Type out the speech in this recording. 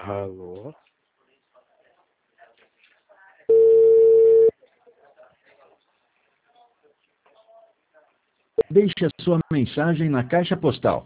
Alô? Deixe a sua mensagem na caixa postal